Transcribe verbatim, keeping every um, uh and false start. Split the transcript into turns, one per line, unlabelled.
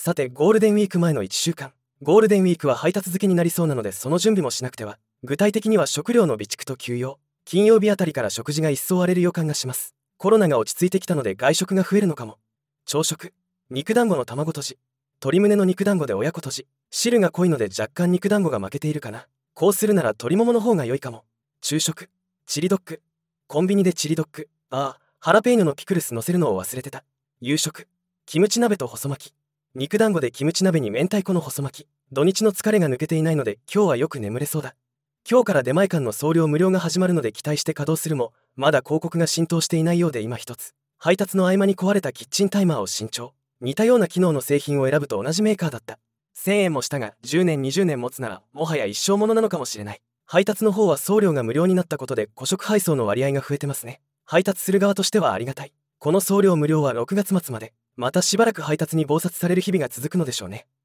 さて、ゴールデンウィーク前のいっしゅうかん。ゴールデンウィークは配達付けになりそうなので、その準備もしなくては。具体的には食料の備蓄と休養。金曜日あたりから食事が一層荒れる予感がします。コロナが落ち着いてきたので外食が増えるのかも。朝食。肉団子の卵とじ。鶏胸の肉団子で親子とじ。汁が濃いので若干肉団子が負けているかな。こうするなら鶏ももの方が良いかも。昼食。チリドッグ。コンビニでチリドッグ。ああ、ハラペーニョのピクルス乗せるのを忘れてた。夕食。キムチ鍋と細巻き。肉団子でキムチ鍋に明太子の細巻き。土日の疲れが抜けていないので今日はよく眠れそうだ。今日から出前館の送料無料が始まるので期待して稼働するも、まだ広告が浸透していないようで今一つ。配達の合間に壊れたキッチンタイマーを新調。似たような機能の製品を選ぶと同じメーカーだった。せんえんもしたがじゅうねんにじゅうねん持つならもはや一生ものなのかもしれない。配達の方は送料が無料になったことで個食配送の割合が増えてますね。配達する側としてはありがたい。この送料無料はろくがつ末まで。またしばらく配達に忙殺される日々が続くのでしょうね。